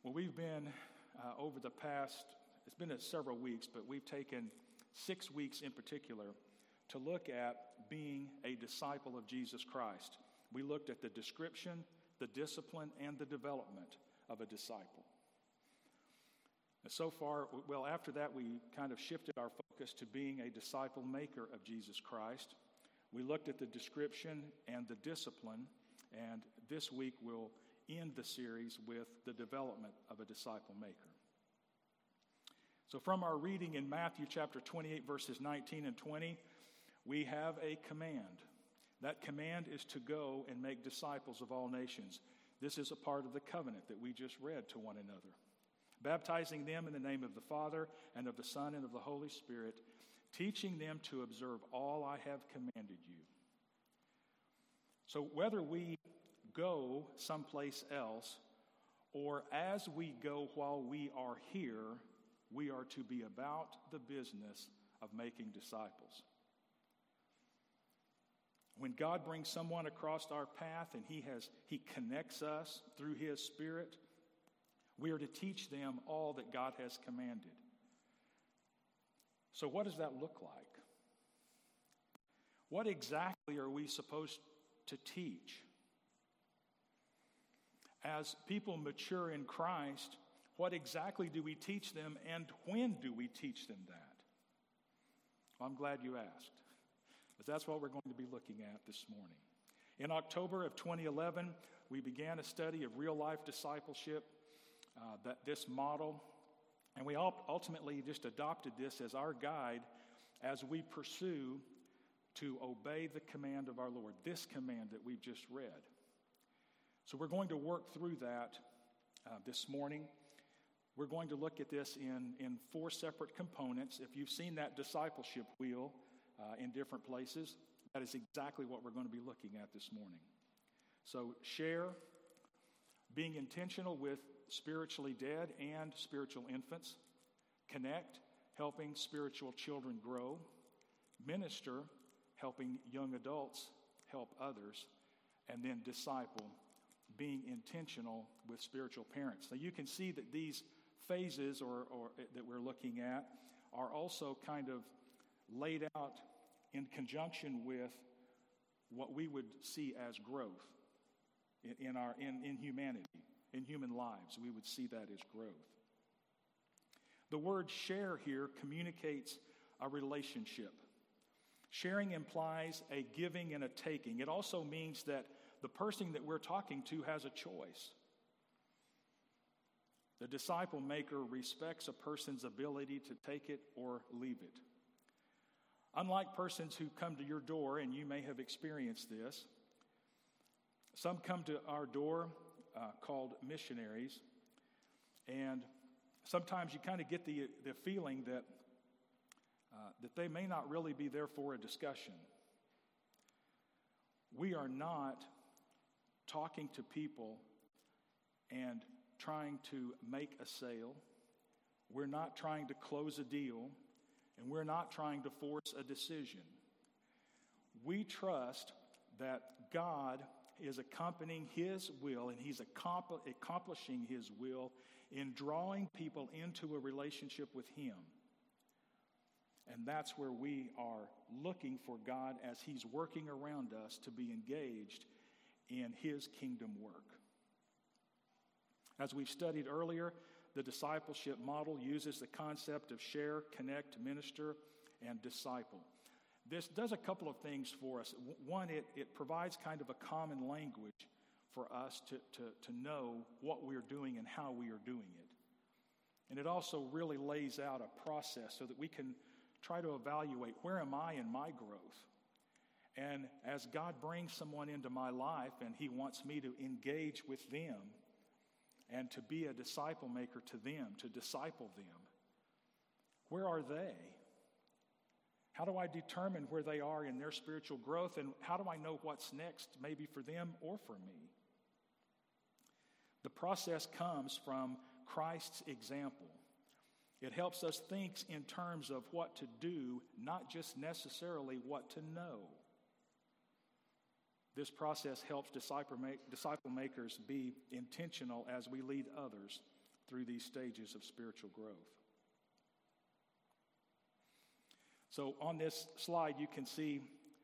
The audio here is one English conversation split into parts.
Well, we've been over the past, it's been several weeks, but we've taken 6 weeks in particular to look at being a disciple of Jesus Christ. We looked at the description, the discipline, and the development of a disciple. And so far, well, after that, we kind of shifted our focus to being a disciple maker of Jesus Christ. We looked at the description and the discipline, and this week we'll end the series with the development of a disciple maker. So from our reading in Matthew chapter 28, verses 19 and 20, we have a command. That command is to go and make disciples of all nations. This is a part of the covenant that we just read to one another. Baptizing them in the name of the Father and of the Son and of the Holy Spirit, teaching them to observe all I have commanded you. So whether we go someplace else or as we go while we are here, we are to be about the business of making disciples. When God brings someone across our path and He connects us through His Spirit, we are to teach them all that God has commanded. So what does that look like? What exactly are we supposed to teach? As people mature in Christ, what exactly do we teach them, and when do we teach them that? Well, I'm glad you asked, because that's what we're going to be looking at this morning. In October of 2011, we began a study of real-life discipleship, this model, and we ultimately just adopted this as our guide as we pursue to obey the command of our Lord, this command that we've just read. So we're going to work through that this morning. We're going to look at this in 4 separate components. If you've seen that discipleship wheel in different places, that is exactly what we're going to be looking at this morning. So share, being intentional with spiritually dead and spiritual infants. Connect, helping spiritual children grow. Minister, helping young adults help others. And then disciple, being intentional with spiritual parents. Now you can see that these phases or that we're looking at are also kind of laid out in conjunction with what we would see as growth in humanity, in human lives. We would see that as growth. The word share here communicates a relationship. Sharing implies a giving and a taking. It also means that the person that we're talking to has a choice. The disciple maker respects a person's ability to take it or leave it. Unlike persons who come to your door, and you may have experienced this, some come to our door called missionaries, and sometimes you kind of get the feeling that they may not really be there for a discussion. We are not talking to people and trying to make a sale. We're not trying to close a deal, and we're not trying to force a decision. We trust that God is accompanying His will, and He's accomplishing His will in drawing people into a relationship with Him. And that's where we are looking for God as He's working around us to be engaged in His kingdom work. As we've studied earlier, the discipleship model uses the concept of share, connect, minister, and disciple. This does a couple of things for us. One, it provides kind of a common language for us to know what we're doing and how we are doing it. And it also really lays out a process so that we can try to evaluate, where am I in my growth? And as God brings someone into my life and He wants me to engage with them and to be a disciple maker to them, to disciple them, where are they? How do I determine where they are in their spiritual growth, and how do I know what's next, maybe for them or for me? The process comes from Christ's example. It helps us think in terms of what to do, not just necessarily what to know. This process helps disciple makers be intentional as we lead others through these stages of spiritual growth. So on this slide, you can see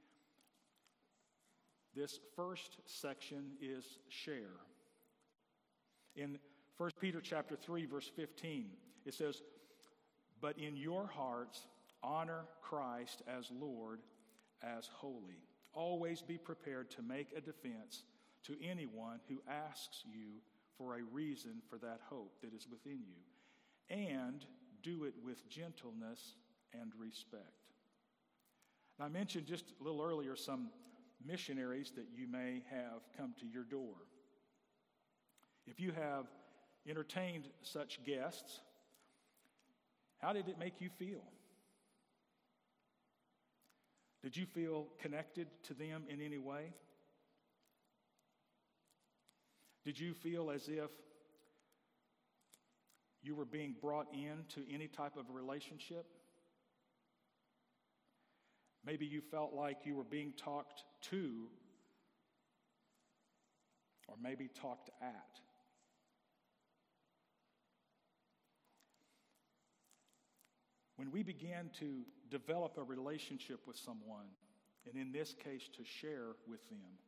this first section is share. In 1 Peter chapter 3, verse 15, it says, "But in your hearts honor Christ as Lord, as holy. Always be prepared to make a defense to anyone who asks you for a reason for that hope that is within you, and do it with gentleness and respect." Now, I mentioned just a little earlier some missionaries that you may have come to your door. If you have entertained such guests, how did it make you feel? Did you feel connected to them in any way? Did you feel as if you were being brought into any type of relationship? Maybe you felt like you were being talked to, or maybe talked at. When we begin to develop a relationship with someone, and in this case to share with them,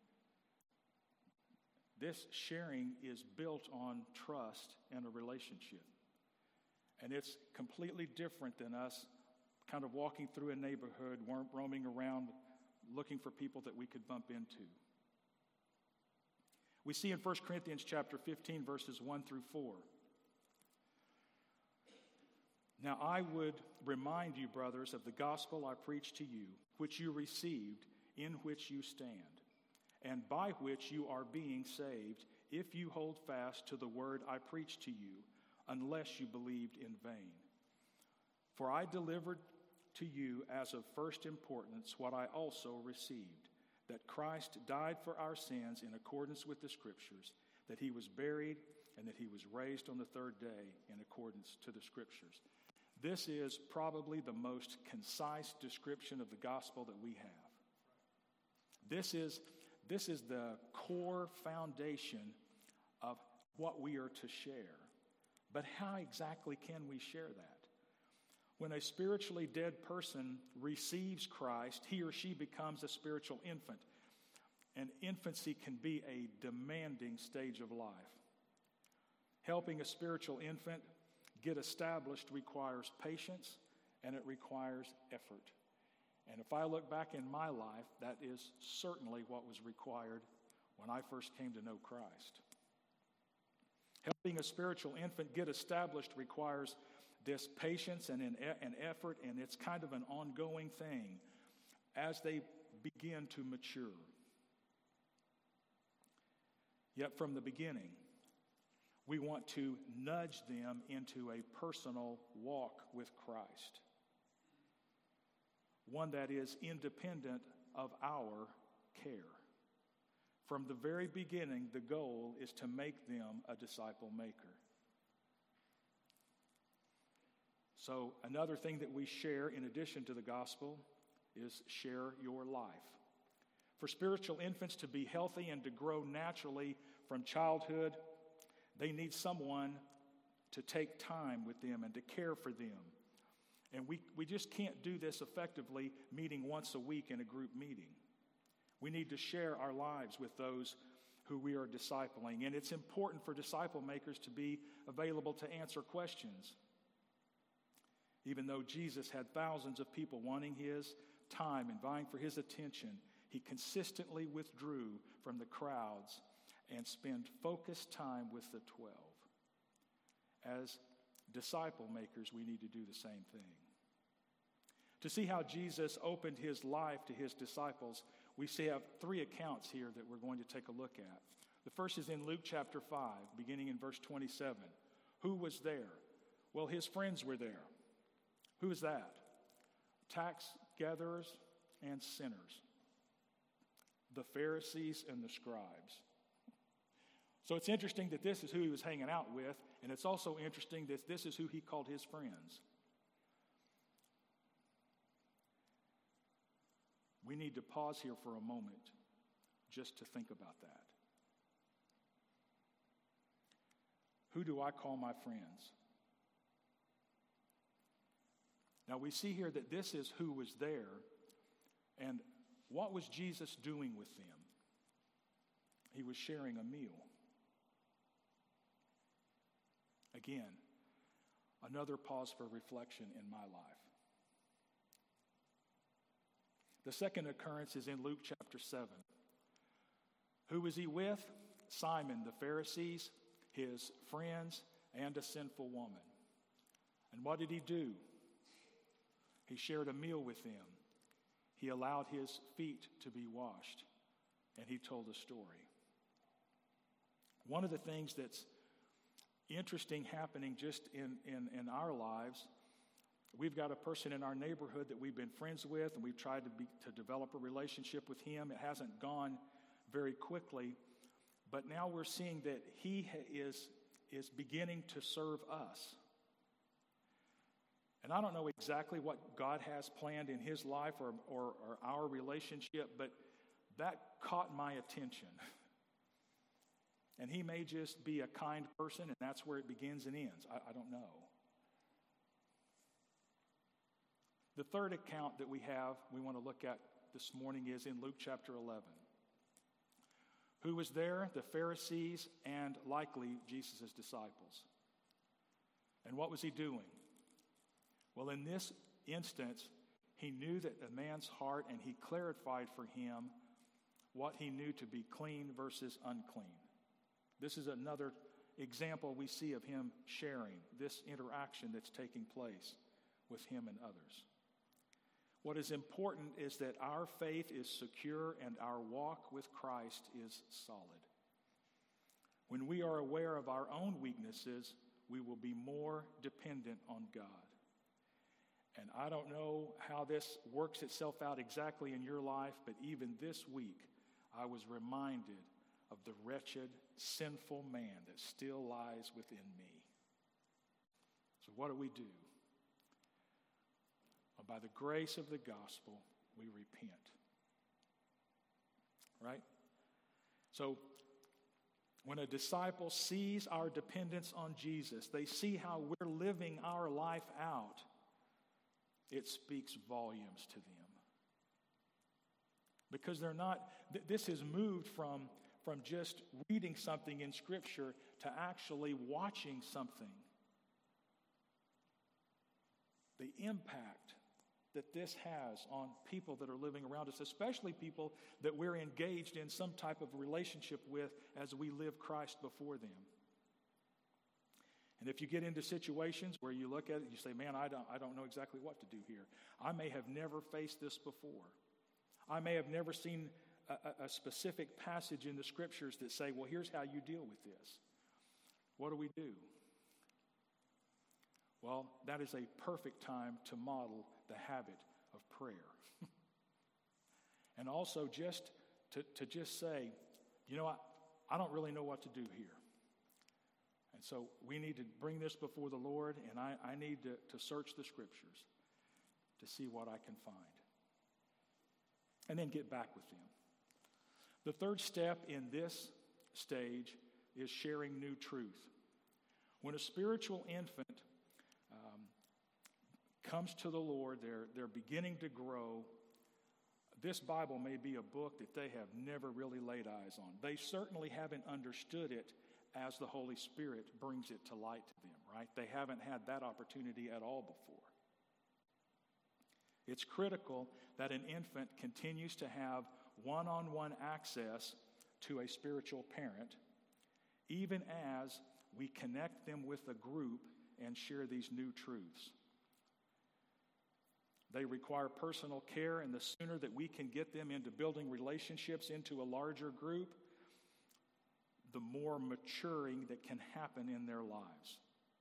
this sharing is built on trust and a relationship. And it's completely different than us kind of walking through a neighborhood, roaming around, looking for people that we could bump into. We see in 1 Corinthians chapter 15, verses 1 through 4. "Now I would remind you, brothers, of the gospel I preached to you, which you received, in which you stand, and by which you are being saved, if you hold fast to the word I preached to you, unless you believed in vain. For I delivered to you as of first importance what I also received, that Christ died for our sins in accordance with the Scriptures, that he was buried, and that he was raised on the third day in accordance to the Scriptures." This is probably the most concise description of the gospel that we have. This is the core foundation of what we are to share. But how exactly can we share that? When a spiritually dead person receives Christ, he or she becomes a spiritual infant. And infancy can be a demanding stage of life. Helping a spiritual infant get established requires patience, and it requires effort. And if I look back in my life, that is certainly what was required when I first came to know Christ. Helping a spiritual infant get established requires this patience and an effort, and it's kind of an ongoing thing as they begin to mature. Yet from the beginning, we want to nudge them into a personal walk with Christ, one that is independent of our care. From the very beginning, the goal is to make them a disciple maker. So another thing that we share in addition to the gospel is share your life. For spiritual infants to be healthy and to grow naturally from childhood, they need someone to take time with them and to care for them. And we just can't do this effectively meeting once a week in a group meeting. We need to share our lives with those who we are discipling. And it's important for disciple makers to be available to answer questions. Even though Jesus had thousands of people wanting his time and vying for his attention, he consistently withdrew from the crowds and spent focused time with the 12. As disciple makers, we need to do the same thing. To see how Jesus opened his life to his disciples, we have three accounts here that we're going to take a look at. The first is in Luke chapter 5, beginning in verse 27. Who was there? Well, his friends were there. Who is that? Tax gatherers and sinners. The Pharisees and the scribes. So it's interesting that this is who he was hanging out with, and it's also interesting that this is who he called his friends. We need to pause here for a moment just to think about that. Who do I call my friends? Now we see here that this is who was there, and what was Jesus doing with them? He was sharing a meal. Again, another pause for reflection in my life. The second occurrence is in Luke chapter 7. Who was he with? Simon, the Pharisees, his friends, and a sinful woman. And what did he do? He shared a meal with them. He allowed his feet to be washed, and he told a story. One of the things that's interesting happening just in our lives, we've got a person in our neighborhood that we've been friends with, and we've tried to develop a relationship with him. It hasn't gone very quickly, but now we're seeing that he is beginning to serve us. And I don't know exactly what God has planned in his life or our relationship, but that caught my attention. And he may just be a kind person, and that's where it begins and ends. I don't know. The third account that we want to look at this morning is in Luke chapter 11. Who was there? The Pharisees and likely Jesus' disciples. And what was he doing? Well, in this instance, he knew that a man's heart, and he clarified for him what he knew to be clean versus unclean. This is another example we see of him sharing this interaction that's taking place with him and others. What is important is that our faith is secure and our walk with Christ is solid. When we are aware of our own weaknesses, we will be more dependent on God. And I don't know how this works itself out exactly in your life, but even this week, I was reminded of the wretched, sinful man that still lies within me. So what do? Well, by the grace of the gospel, we repent. Right? So when a disciple sees our dependence on Jesus, they see how we're living our life out, it speaks volumes to them. Because they're not, this has moved from just reading something in Scripture to actually watching something. The impact that this has on people that are living around us, especially people that we're engaged in some type of relationship with as we live Christ before them. And if you get into situations where you look at it and you say, man, I don't know exactly what to do here. I may have never faced this before. I may have never seen a specific passage in the Scriptures that say, well, here's how you deal with this. What do? Well, that is a perfect time to model the habit of prayer. And also just to just say, you know, I don't really know what to do here. And so we need to bring this before the Lord, and I need to search the Scriptures to see what I can find. And then get back with them. The third step in this stage is sharing new truth. When a spiritual infant comes to the Lord, they're beginning to grow, this Bible may be a book that they have never really laid eyes on. They certainly haven't understood it as the Holy Spirit brings it to light to them, right? They haven't had that opportunity at all before. It's critical that an infant continues to have one-on-one access to a spiritual parent, even as we connect them with a group and share these new truths. They require personal care, and the sooner that we can get them into building relationships into a larger group, the more maturing that can happen in their lives.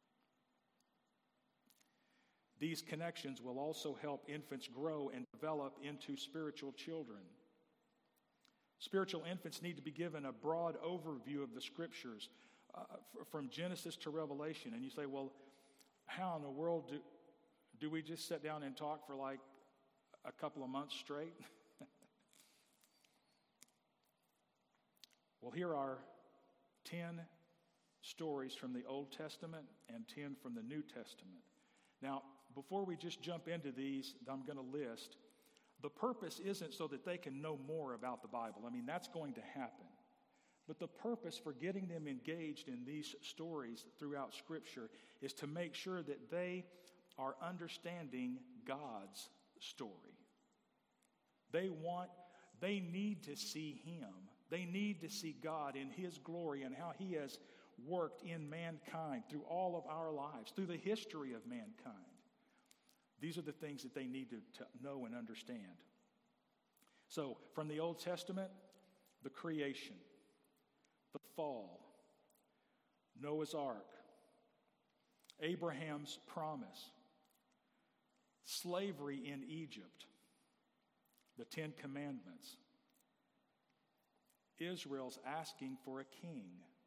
These connections will also help infants grow and develop into spiritual children. Spiritual infants need to be given a broad overview of the Scriptures from Genesis to Revelation. And you say, well, how in the world do we just sit down and talk for like a couple of months straight? Well, here are 10 stories from the Old Testament and 10 from the New Testament. Now, before we just jump into these that I'm going to list, the purpose isn't so that they can know more about the Bible. I mean, that's going to happen. But the purpose for getting them engaged in these stories throughout Scripture is to make sure that they are understanding God's story. They need to see Him. They need to see God in His glory and how He has worked in mankind through all of our lives, through the history of mankind. These are the things that they need to know and understand. So, from the Old Testament, the creation, the fall, Noah's Ark, Abraham's promise, slavery in Egypt, the Ten Commandments, Israel's asking for a king,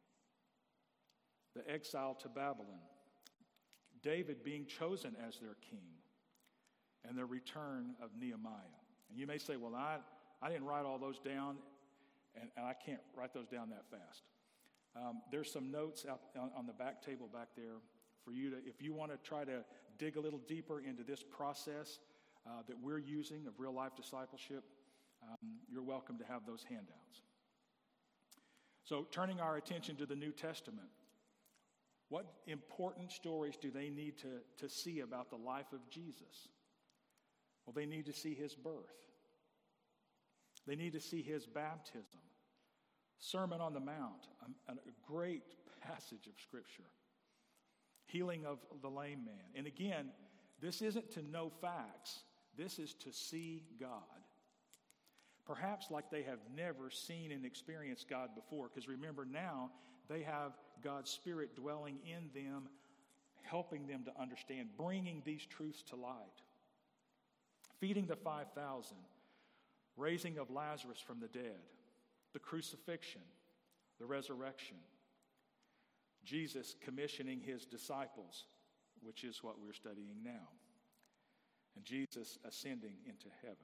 the exile to Babylon, David being chosen as their king, and the return of Nehemiah. And you may say, well, I didn't write all those down, and I can't write those down that fast. There's some notes out on the back table back there for you to, if you want to try to dig a little deeper into this process that we're using of real-life discipleship, you're welcome to have those handouts. So turning our attention to the New Testament, what important stories do they need to see about the life of Jesus? Well, they need to see His birth. They need to see His baptism. Sermon on the Mount, a great passage of Scripture. Healing of the lame man. And again, this isn't to know facts. This is to see God. Perhaps like they have never seen and experienced God before. Because remember now, they have God's Spirit dwelling in them, helping them to understand, bringing these truths to light. Feeding the 5,000, raising of Lazarus from the dead, the crucifixion, the resurrection, Jesus commissioning His disciples, which is what we're studying now, and Jesus ascending into heaven.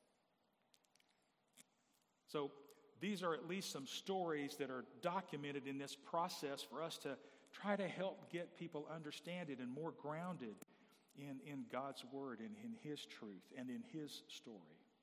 So these are at least some stories that are documented in this process for us to try to help get people understand it and more grounded in God's Word and in His truth and in His story.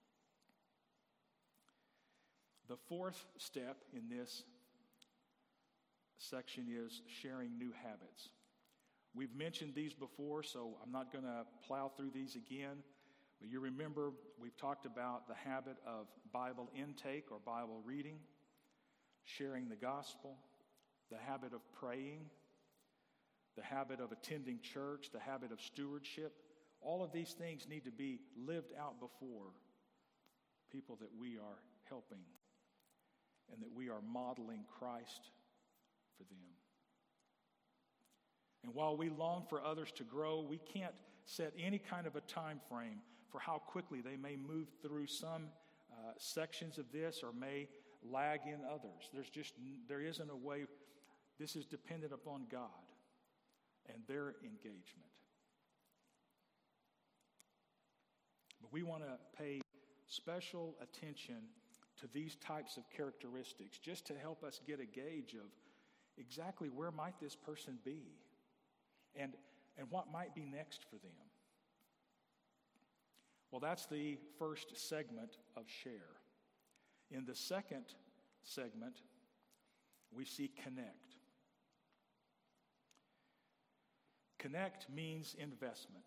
The fourth step in this section is sharing new habits. We've mentioned these before, so I'm not going to plow through these again. But you remember we've talked about the habit of Bible intake or Bible reading, sharing the gospel, the habit of praying, the habit of attending church, the habit of stewardship. All of these things need to be lived out before people that we are helping and that we are modeling Christ for them. And while we long for others to grow, we can't set any kind of a time frame for how quickly they may move through some sections of this or may lag in others. There isn't a way. This is dependent upon God and their engagement. But we want to pay special attention to these types of characteristics just to help us get a gauge of exactly where might this person be and what might be next for them. Well, that's the first segment of share. In the second segment, we see connect. Connect means investment.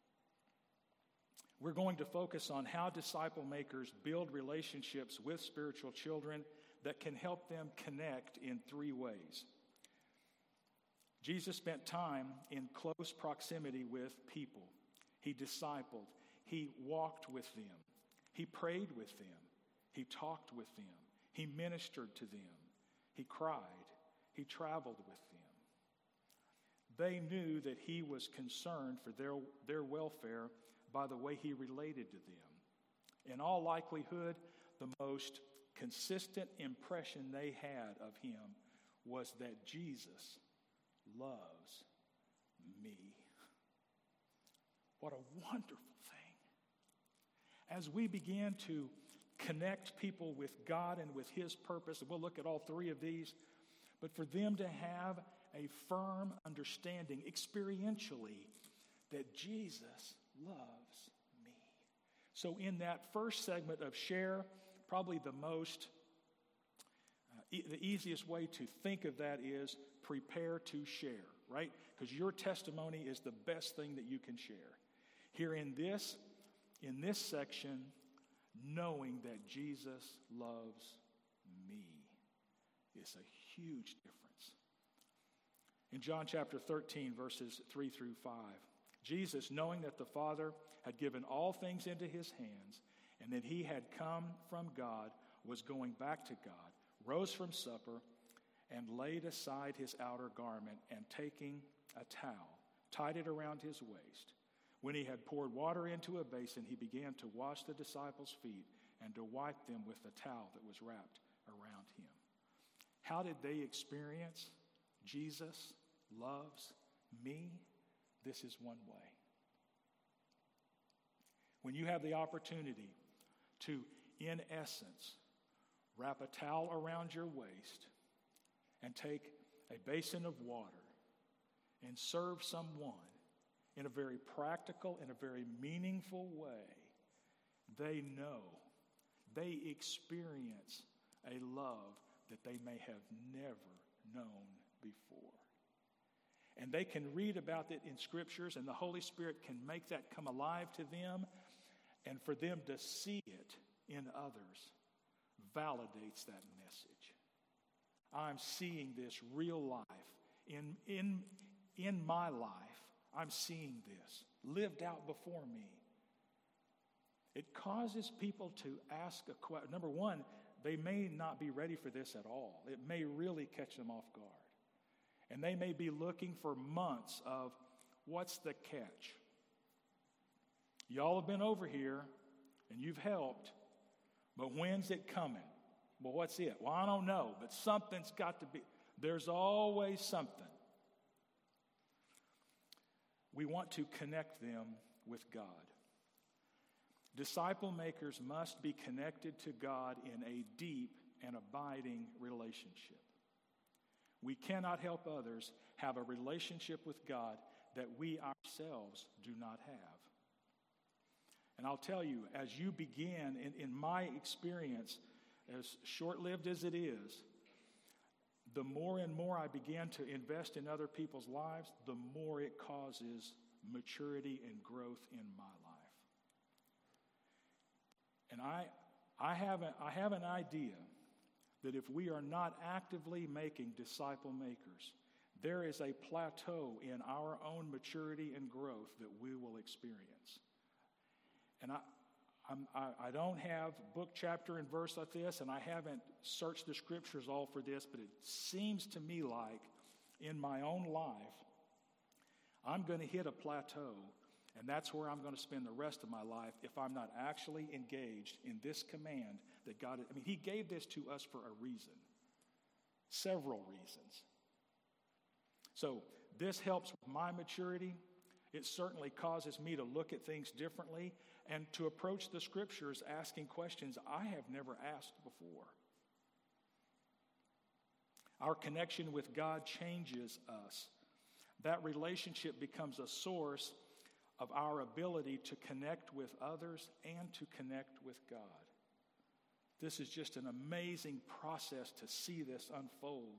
We're going to focus on how disciple makers build relationships with spiritual children that can help them connect in three ways. Jesus spent time in close proximity with people. He discipled. He walked with them. He prayed with them. He talked with them. He ministered to them. He cried. He traveled with them. They knew that He was concerned for their welfare by the way He related to them. In all likelihood, the most consistent impression they had of Him was that Jesus loves me. What a wonderful thing. As we begin to connect people with God and with His purpose, and we'll look at all three of these, but for them to have a firm understanding experientially that Jesus loves me. So in that first segment of share, probably the easiest way to think of that is prepare to share, right? Because your testimony is the best thing that you can share. Here in this section, knowing that Jesus loves me is a huge difference. In John chapter 13, verses 3 through 5, Jesus, knowing that the Father had given all things into his hands and that he had come from God, was going back to God, rose from supper, and laid aside his outer garment, and taking a towel, tied it around his waist. When he had poured water into a basin, he began to wash the disciples' feet and to wipe them with the towel that was wrapped around him. How did they experience Jesus loves me? This is one way. When you have the opportunity to, in essence, wrap a towel around your waist and take a basin of water and serve someone in a very practical and a very meaningful way, they know, they experience a love that they may have never known before. And they can read about it in scriptures, and the Holy Spirit can make that come alive to them, and for them to see it in others validates that message. I'm seeing this real life. In my life, I'm seeing this lived out before me. It causes people to ask a question. Number one, they may not be ready for this at all. It may really catch them off guard. And they may be looking for months of, what's the catch? Y'all have been over here, and you've helped, but when's it coming? Well, what's it? Well, I don't know, but something's got to be. There's always something. We want to connect them with God. Disciple makers must be connected to God in a deep and abiding relationship. We cannot help others have a relationship with God that we ourselves do not have. And I'll tell you, as you begin, in my experience, as short-lived as it is, the more and more I began to invest in other people's lives, the more it causes maturity and growth in my life. And I have an idea that if we are not actively making disciple makers, there is a plateau in our own maturity and growth that we will experience. And I don't have book, chapter, and verse like this, and I haven't searched the scriptures all for this, but it seems to me like in my own life, I'm going to hit a plateau, and that's where I'm going to spend the rest of my life if I'm not actually engaged in this command that God, He gave this to us for a reason, several reasons. So this helps with my maturity. It certainly causes me to look at things differently and to approach the scriptures asking questions I have never asked before. Our connection with God changes us. That relationship becomes a source of our ability to connect with others and to connect with God. This is just an amazing process to see this unfold.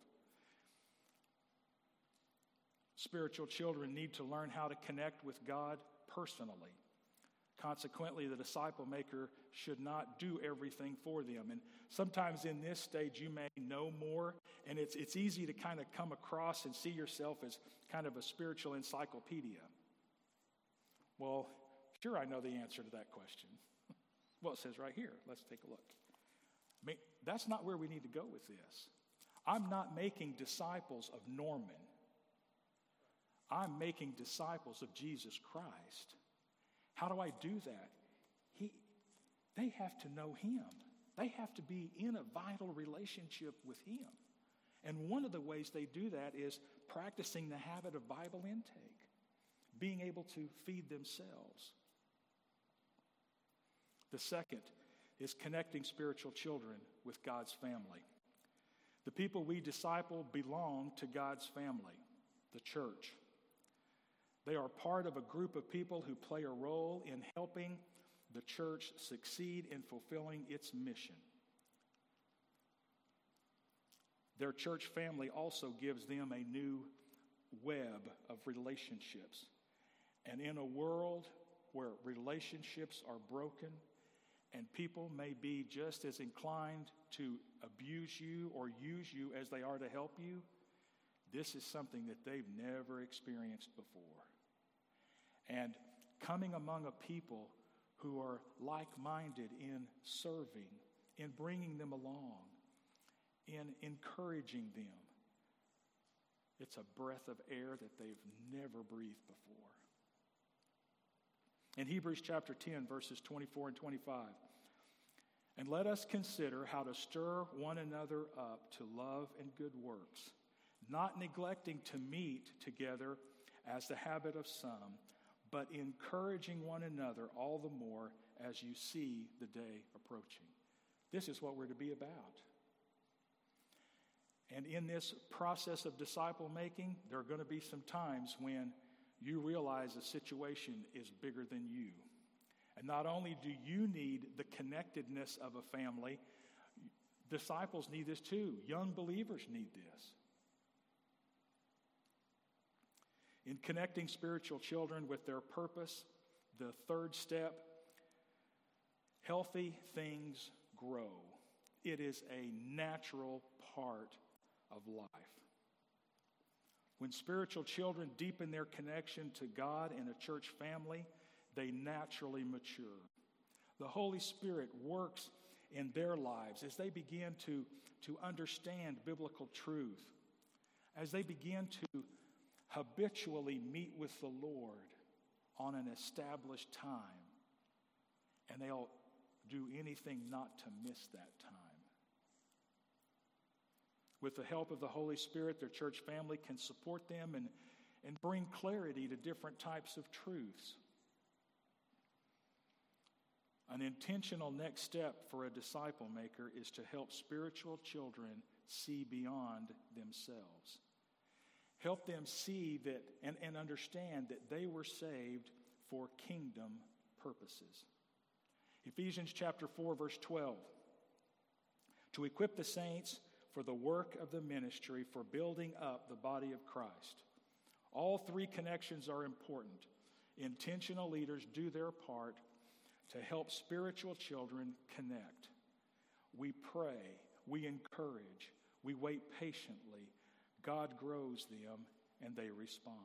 Spiritual children need to learn how to connect with God personally. Consequently, the disciple maker should not do everything for them. And sometimes in this stage, you may know more, and it's easy to kind of come across and see yourself as kind of a spiritual encyclopedia. Well, sure, I know the answer to that question. Well, it says right here. Let's take a look. That's not where we need to go with this. I'm not making disciples of Norman. I'm making disciples of Jesus Christ. How do I do that? They have to know Him. They have to be in a vital relationship with Him. And one of the ways they do that is practicing the habit of Bible intake, being able to feed themselves. The second is connecting spiritual children with God's family. The people we disciple belong to God's family. the church. They are part of a group of people who play a role in helping the church succeed in fulfilling its mission. Their church family also gives them a new web of relationships. And in a world where relationships are broken and people may be just as inclined to abuse you or use you as they are to help you, this is something that they've never experienced before. And coming among a people who are like-minded in serving, in bringing them along, in encouraging them, it's a breath of air that they've never breathed before. In Hebrews chapter 10, verses 24 and 25, and let us consider how to stir one another up to love and good works, not neglecting to meet together as the habit of some, but encouraging one another all the more as you see the day approaching. This is what we're to be about. And in this process of disciple making, there are going to be some times when you realize a situation is bigger than you. And not only do you need the connectedness of a family, disciples need this too. Young believers need this. In connecting spiritual children with their purpose, the third step, healthy things grow. It is a natural part of life. When spiritual children deepen their connection to God in a church family, they naturally mature. The Holy Spirit works in their lives as they begin to understand biblical truth, as they begin to habitually meet with the Lord on an established time, and they'll do anything not to miss that time. With the help of the Holy Spirit, their church family can support them and bring clarity to different types of truths. An intentional next step for a disciple maker is to help spiritual children see beyond themselves. Help them see that and understand that they were saved for kingdom purposes. Ephesians chapter 4, verse 12. To equip the saints for the work of the ministry, for building up the body of Christ. All three connections are important. Intentional leaders do their part to help spiritual children connect. We pray, we encourage, we wait patiently. God grows them and they respond.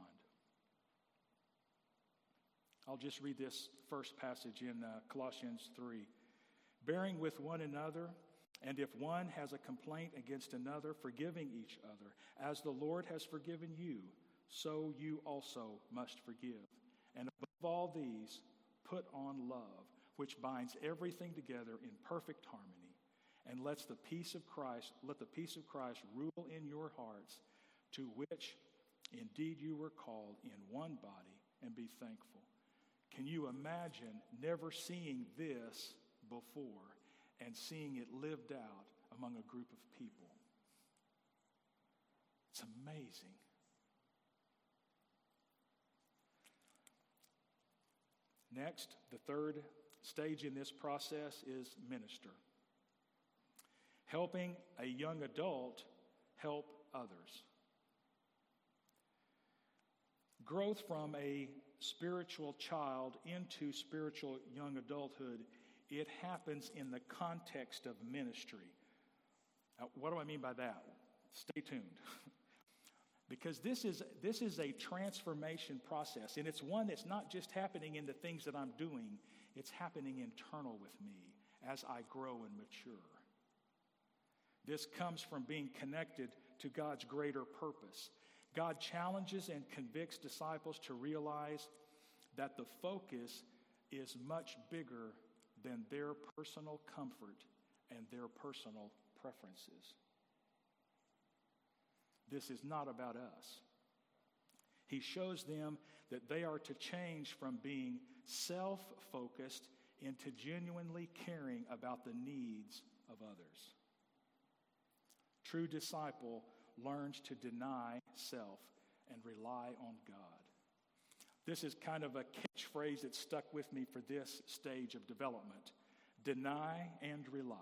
I'll just read this first passage in Colossians 3. Bearing with one another, and if one has a complaint against another, forgiving each other. As the Lord has forgiven you, so you also must forgive. And above all these, put on love, which binds everything together in perfect harmony, and let the peace of Christ rule in your hearts, to which indeed you were called in one body, and be thankful. Can you imagine never seeing this before and seeing it lived out among a group of people? It's amazing. Next, the third stage in this process is minister. Helping a young adult help others. Growth from a spiritual child into spiritual young adulthood, it happens in the context of ministry. Now, what do I mean by that? Stay tuned. Because this is a transformation process, and it's one that's not just happening in the things that I'm doing, it's happening internal with me as I grow and mature. This comes from being connected to God's greater purpose. God challenges and convicts disciples to realize that the focus is much bigger than their personal comfort and their personal preferences. This is not about us. He shows them that they are to change from being self-focused into genuinely caring about the needs of others. True disciple learns to deny self and rely on God. This is kind of a catchphrase that stuck with me for this stage of development. Deny and rely.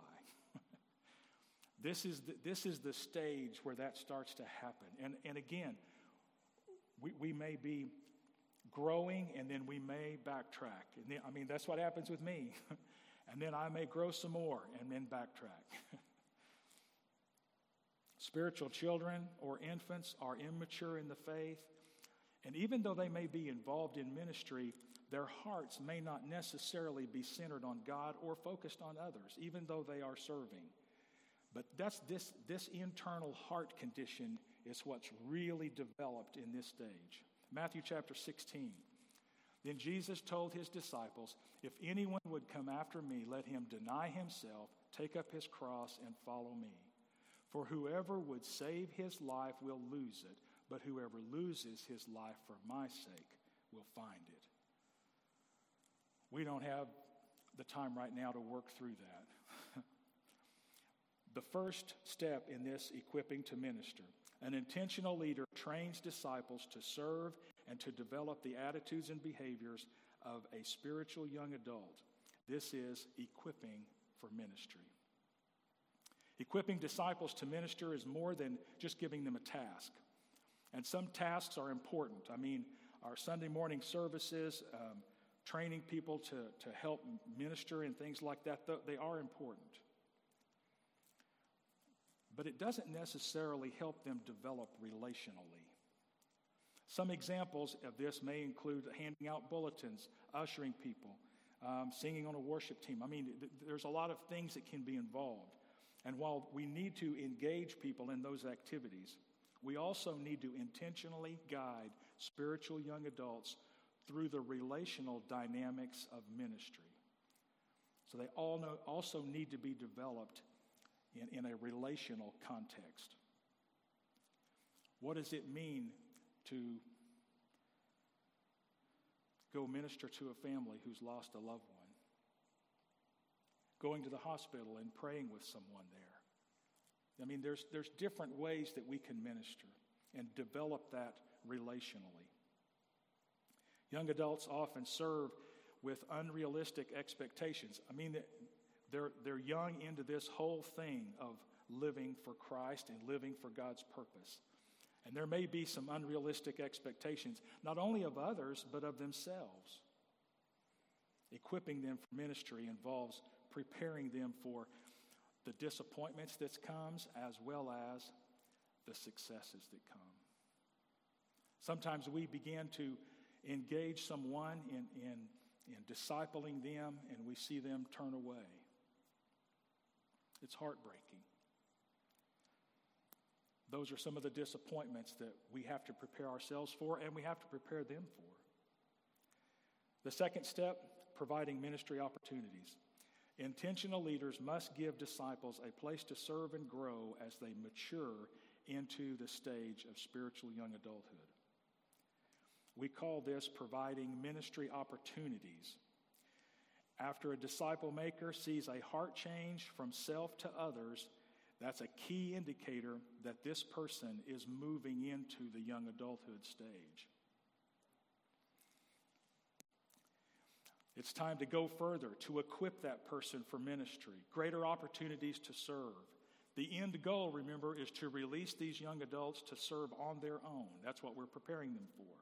This is the stage where that starts to happen. And again, we may be growing and then we may backtrack. And then, I mean, that's what happens with me. And then I may grow some more and then backtrack. Spiritual children or infants are immature in the faith. And even though they may be involved in ministry, their hearts may not necessarily be centered on God or focused on others, even though they are serving. But this internal heart condition is what's really developed in this stage. Matthew chapter 16. Then Jesus told his disciples, "If anyone would come after me, let him deny himself, take up his cross, and follow me. For whoever would save his life will lose it, but whoever loses his life for my sake will find it." We don't have the time right now to work through that. The first step in this equipping to minister. An intentional leader trains disciples to serve and to develop the attitudes and behaviors of a spiritual young adult. This is equipping for ministry. Equipping disciples to minister is more than just giving them a task. And some tasks are important. I mean, our Sunday morning services, training people to help minister and things like that, they are important. But it doesn't necessarily help them develop relationally. Some examples of this may include handing out bulletins, ushering people, singing on a worship team. I mean, there's a lot of things that can be involved. And while we need to engage people in those activities, we also need to intentionally guide spiritual young adults through the relational dynamics of ministry. So they also need to be developed in a relational context. What does it mean to go minister to a family who's lost a loved one? Going to the hospital and praying with someone there. I mean, there's different ways that we can minister and develop that relationally. Young adults often serve with unrealistic expectations. I mean, they're young into this whole thing of living for Christ and living for God's purpose. And there may be some unrealistic expectations, not only of others, but of themselves. Equipping them for ministry involves preparing them for the disappointments that comes as well as the successes that come. Sometimes we begin to engage someone in discipling them and we see them turn away. It's heartbreaking. Those are some of the disappointments that we have to prepare ourselves for and we have to prepare them for. The second step, providing ministry opportunities. Intentional leaders must give disciples a place to serve and grow as they mature into the stage of spiritual young adulthood. We call this providing ministry opportunities. After a disciple maker sees a heart change from self to others, that's a key indicator that this person is moving into the young adulthood stage. It's time to go further, to equip that person for ministry, greater opportunities to serve. The end goal, remember, is to release these young adults to serve on their own. That's what we're preparing them for.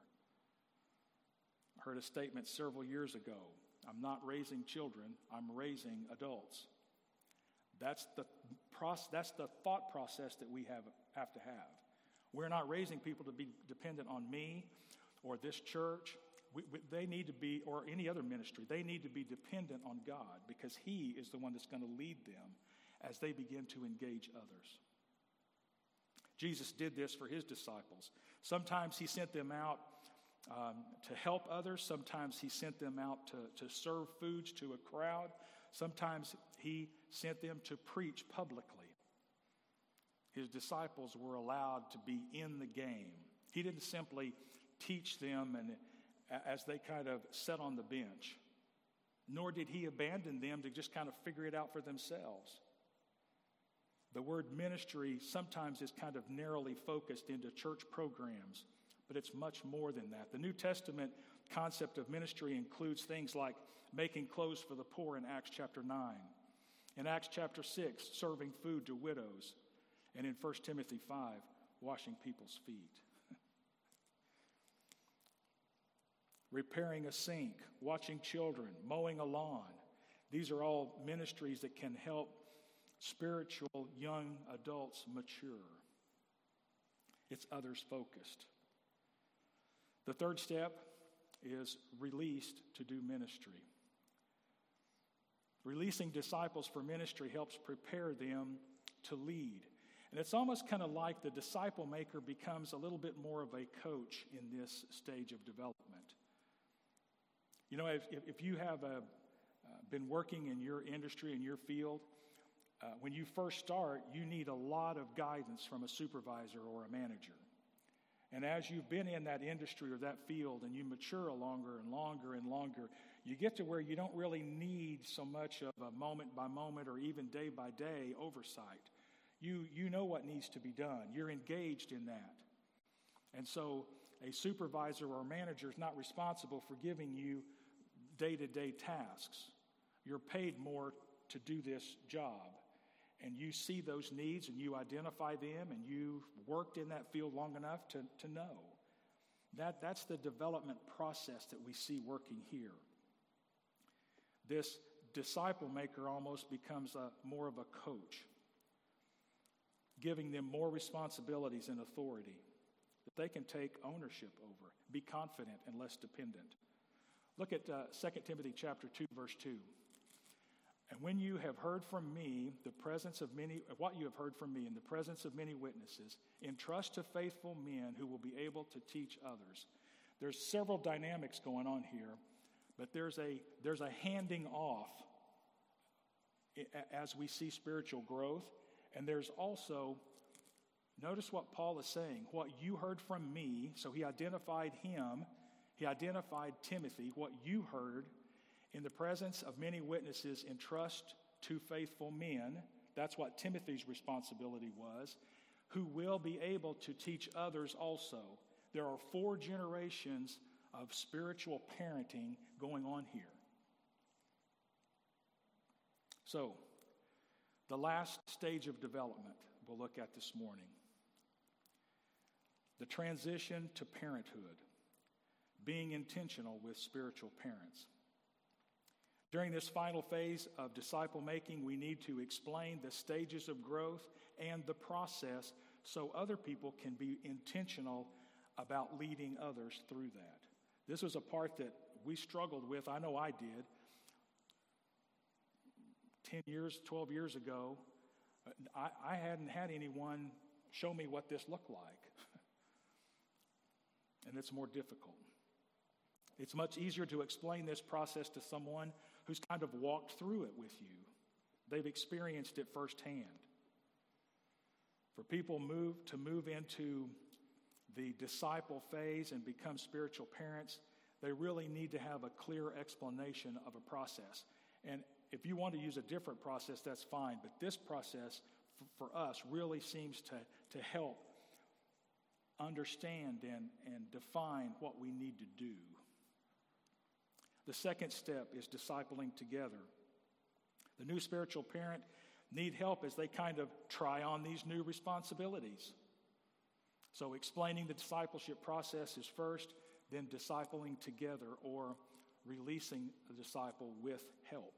I heard a statement several years ago. I'm not raising children, I'm raising adults. That's the thought process that we have to have. We're not raising people to be dependent on me or this church. They need to be, or any other ministry, they need to be dependent on God because He is the one that's going to lead them as they begin to engage others. Jesus did this for His disciples. Sometimes He sent them out to help others. Sometimes He sent them out to serve foods to a crowd. Sometimes He sent them to preach publicly. His disciples were allowed to be in the game. He didn't simply teach them and as they kind of sat on the bench, nor did He abandon them to just kind of figure it out for themselves. The word ministry sometimes is kind of narrowly focused into church programs, but it's much more than that. The New Testament concept of ministry includes things like making clothes for the poor in Acts chapter 9. In Acts chapter 6, serving food to widows. And in 1 Timothy 5, washing people's feet. Repairing a sink, watching children, mowing a lawn. These are all ministries that can help spiritual young adults mature. It's others focused. The third step is released to do ministry. Releasing disciples for ministry helps prepare them to lead. And it's almost kind of like the disciple maker becomes a little bit more of a coach in this stage of development. You know, if you have been working in your industry, in your field, when you first start, you need a lot of guidance from a supervisor or a manager. And as you've been in that industry or that field and you mature longer and longer and longer, you get to where you don't really need so much of a moment by moment or even day by day oversight. You know what needs to be done. You're engaged in that. And so a supervisor or manager is not responsible for giving you day-to-day tasks. You're paid more to do this job. And you see those needs and you identify them and you've worked in that field long enough to know. That's the development process that we see working here. This disciple maker almost becomes more of a coach, giving them more responsibilities and authority that they can take ownership over, be confident and less dependent. Look at 2 Timothy chapter 2, verse 2. And when you have heard from me what you have heard from me in the presence of many witnesses, entrust to faithful men who will be able to teach others. There's several dynamics going on here, but there's a handing off as we see spiritual growth. And there's also, notice what Paul is saying, what you heard from me. So he identified him, he identified Timothy, what you heard in the presence of many witnesses, entrust to faithful men. That's what Timothy's responsibility was, who will be able to teach others also. There are 4 generations of spiritual parenting going on here. So, the last stage of development we'll look at this morning. The transition to parenthood. Being intentional with spiritual parents. During this final phase of disciple making, we need to explain the stages of growth and the process so other people can be intentional about leading others through that. This was a part that we struggled with. I know I did. 10 years, 12 years ago, I hadn't had anyone show me what this looked like. And it's more difficult. It's much easier to explain this process to someone who's kind of walked through it with you. They've experienced it firsthand. For people to move into the disciple phase and become spiritual parents, they really need to have a clear explanation of a process. And if you want to use a different process, that's fine. But this process, for us, really seems to help understand and define what we need to do. The second step is discipling together. The new spiritual parent need help as they kind of try on these new responsibilities. So explaining the discipleship process is first, then discipling together or releasing a disciple with help.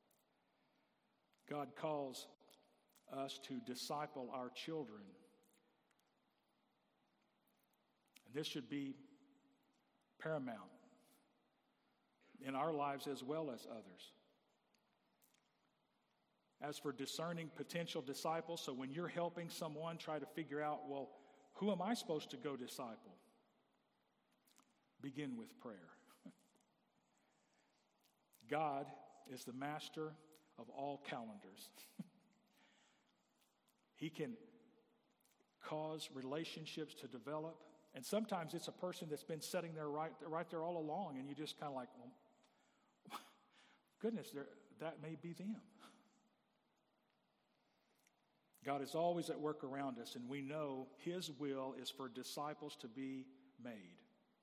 God calls us to disciple our children. And this should be paramount in our lives as well as others. As for discerning potential disciples, so when you're helping someone try to figure out, well, who am I supposed to go disciple? Begin with prayer. God is the master of all calendars. He can cause relationships to develop. And sometimes it's a person that's been sitting there right there all along, and you just kind of like, well, goodness, that may be them. God is always at work around us, and we know His will is for disciples to be made.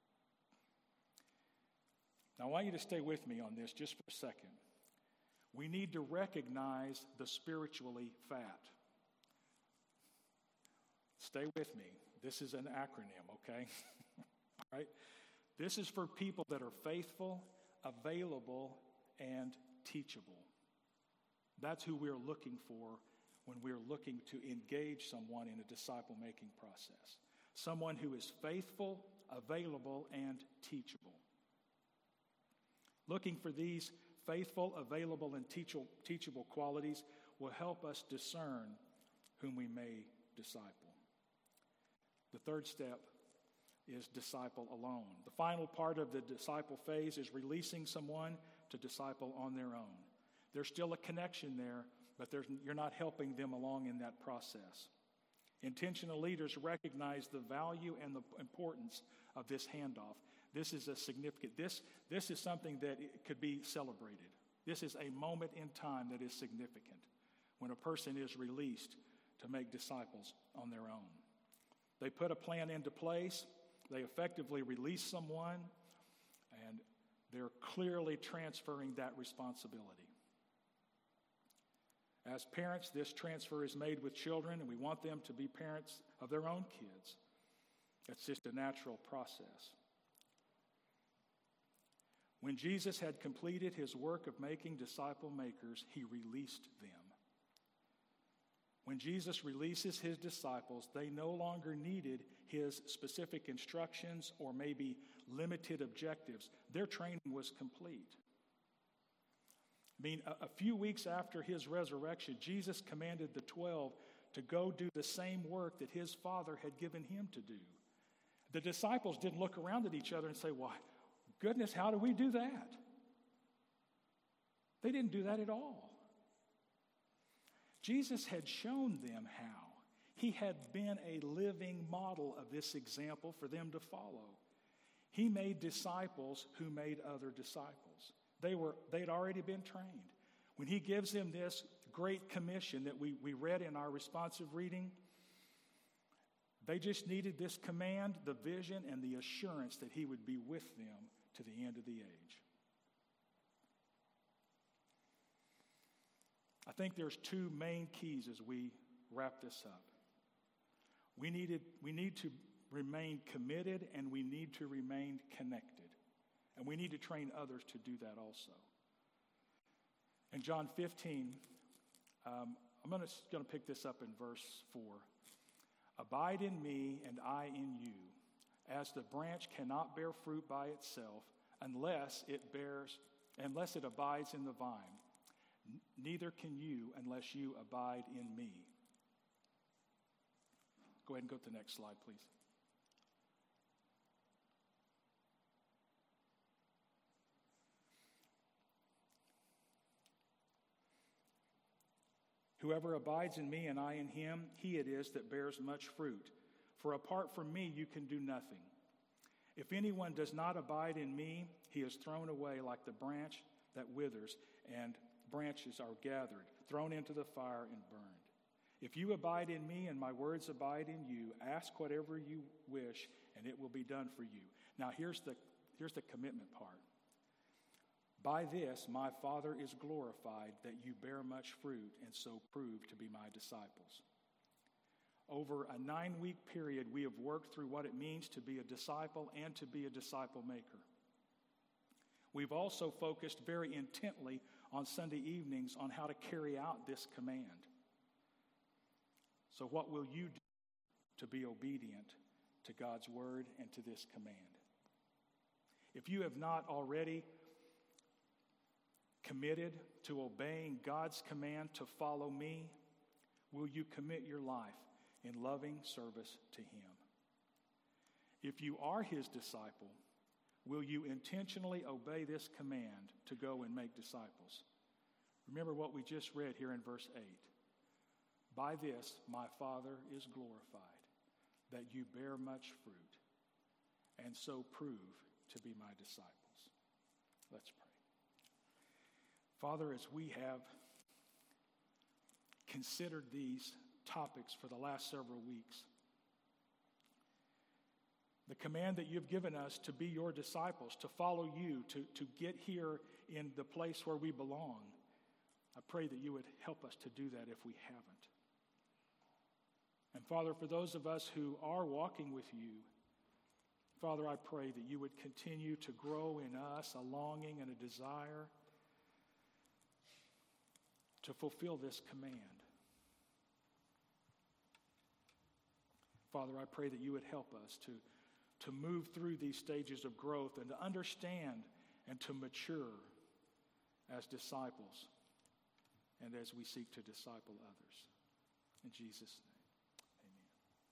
Now, I want you to stay with me on this just for a second. We need to recognize the spiritually fat. Stay with me. This is an acronym, okay? All right? This is for people that are faithful, available, and teachable. That's who we're looking for when we're looking to engage someone in a disciple-making process. Someone who is faithful, available, and teachable. Looking for these faithful, available, and teachable qualities will help us discern whom we may disciple. The third step is disciple alone. The final part of the disciple phase is releasing someone to disciple on their own. There's still a connection there, but you're not helping them along in that process. Intentional leaders recognize the value and the importance of this handoff. This is a significant, this is something that could be celebrated. This is a moment in time that is significant when a person is released to make disciples on their own. They put a plan into place, they effectively release someone, and they're clearly transferring that responsibility. As parents, this transfer is made with children, and we want them to be parents of their own kids. It's just a natural process. When Jesus had completed his work of making disciple makers, he released them. When Jesus releases his disciples, they no longer needed his specific instructions or maybe limited objectives. Their training was complete. I mean, a few weeks after his resurrection, Jesus commanded the 12 to go do the same work that his Father had given him to do. The disciples didn't look around at each other and say, "Why, goodness, how do we do that?" They didn't do that at all. Jesus had shown them how. He had been a living model of this example for them to follow. He made disciples who made other disciples. They'd already been trained. When he gives them this great commission that we read in our responsive reading, they just needed this command, the vision, and the assurance that he would be with them to the end of the age. I think there's two main keys as we wrap this up. We need to remain committed, and we need to remain connected. And we need to train others to do that also. In John 15, I'm going to pick this up in verse 4. Abide in me and I in you, as the branch cannot bear fruit by itself unless it abides in the vine. Neither can you unless you abide in me. Go ahead and go to the next slide, please. Whoever abides in me and I in him, he it is that bears much fruit. For apart from me, you can do nothing. If anyone does not abide in me, he is thrown away like the branch that withers, and branches are gathered, thrown into the fire and burned. If you abide in me and my words abide in you, ask whatever you wish, and it will be done for you. Now here's the commitment part. By this my Father is glorified, that you bear much fruit and so prove to be my disciples. Over a 9-week period, we have worked through what it means to be a disciple and to be a disciple maker. We've also focused very intently on Sunday evenings on how to carry out this command. So what will you do to be obedient to God's word and to this command? If you have not already committed to obeying God's command to follow me, will you commit your life in loving service to him? If you are his disciple, will you intentionally obey this command to go and make disciples? Remember what we just read here in verse 8. By this my Father is glorified, that you bear much fruit, and so prove to be my disciples. Let's pray. Father, as we have considered these topics for the last several weeks, the command that you've given us to be your disciples, to follow you, to get here in the place where we belong. I pray that you would help us to do that if we haven't. And Father, for those of us who are walking with you, Father, I pray that you would continue to grow in us a longing and a desire to fulfill this command. Father, I pray that you would help us to move through these stages of growth and to understand and to mature as disciples and as we seek to disciple others. In Jesus' name.